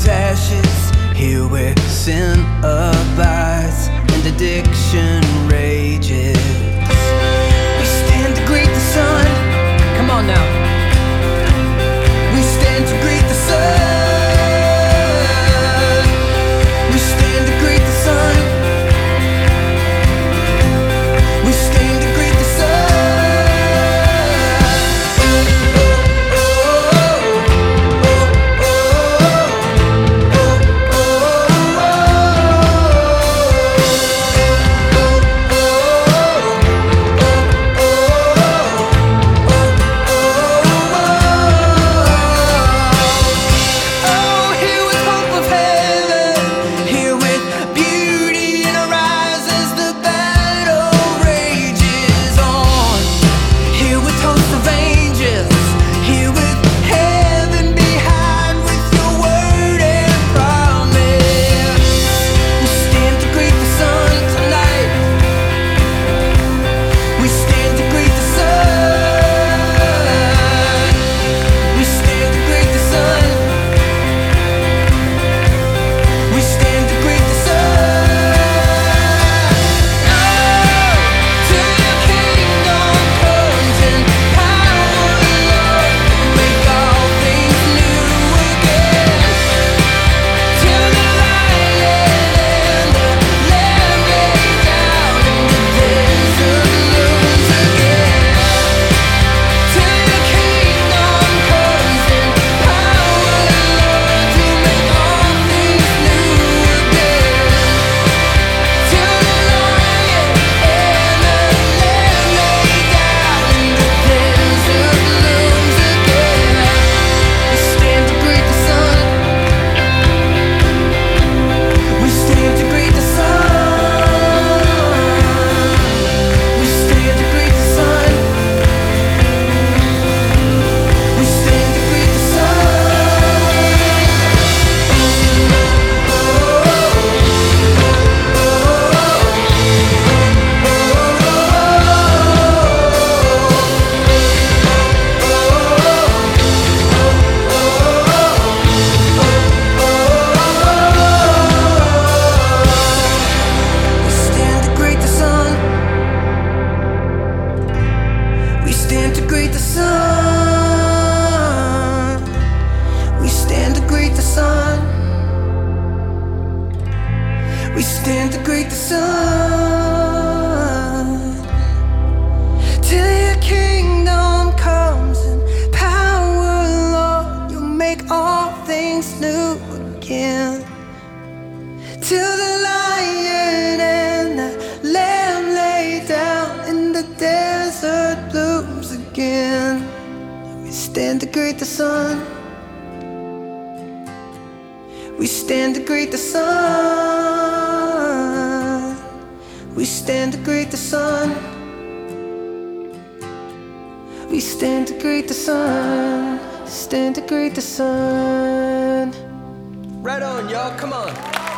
its ashes, here where sin abides and addiction rages. We stand to greet the sun. Come on now. We stand to greet the sun. We stand to greet the sun. We stand to greet the sun. We stand to greet the sun. We stand to greet the sun. We stand to greet the sun. Till your kingdom comes in power, Lord, you'll make all things new again. Till the lion and the lamb lay down in the desert blooms again. We stand to greet the sun. We stand to greet the sun. We stand to greet the sun. We stand to greet the sun. Stand to greet the sun. Right on, y'all, come on.